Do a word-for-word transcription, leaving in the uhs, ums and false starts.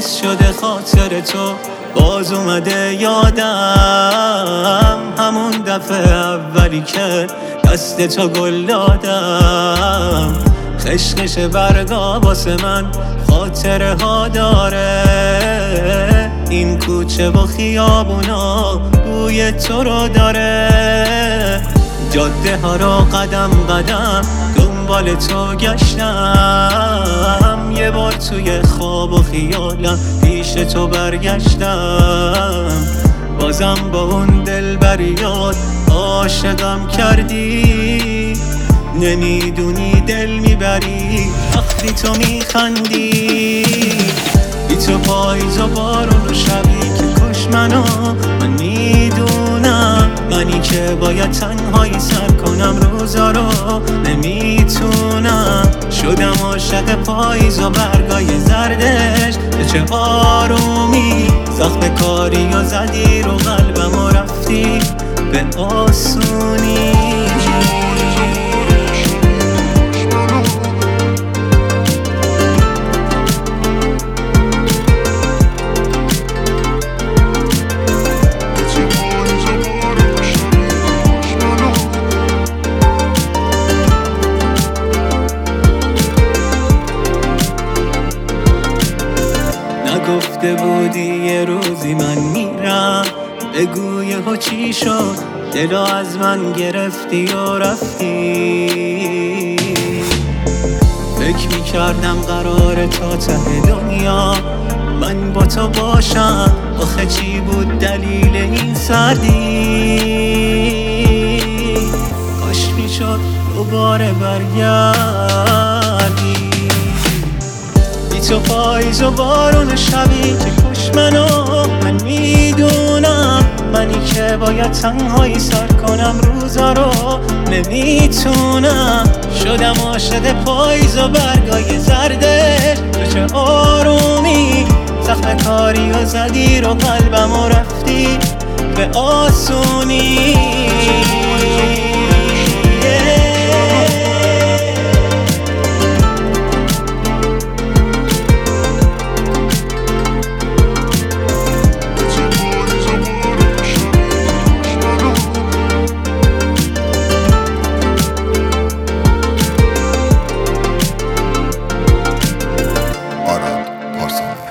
پاییز شده خاطر تو باز اومده یادم، همون دفعه اولی که دست تو گل دادم. خشخش برگا واسه من خاطره ها داره، این کوچه و خیابونا بوی تو رو داره. جاده ها رو قدم قدم دنبال تو گشتم، یه بار توی خواب و خیالم پیش تو برگشتم. بازم با اون دلبریات عاشقم کردی، نمیدونی دل میبری وقتی تو میخندی. بی تو پاییز و بارون و شبی که کش منو، من میدونم منی که باید تنهایی سر کنم روزا رو نمیتونم. شدم عاشق پاییز و برگای زردش، به چه آرومی زخم کاری و زدی رو قلبم و رفتی به آسونی. نگفته بودی یه روزی من میرم، بگو یهو چی شد دلو از من گرفتی و رفتی. فکر میکردم قراره تا ته دنیا من با تو باشم، آخه چی بود دلیل این سردی؟ کاش میشد دوباره برگردی. بی تو پاییز و بارون شبی که کش منو، من میدونم منی که باید تنهایی سر کنم روزا رو نمیتونم. شدم عاشق پاییز و برگای زردش، تو چه آرومی زخم کاری و زدی رو قلبم و رفتی به آسونی. آراد پارسانی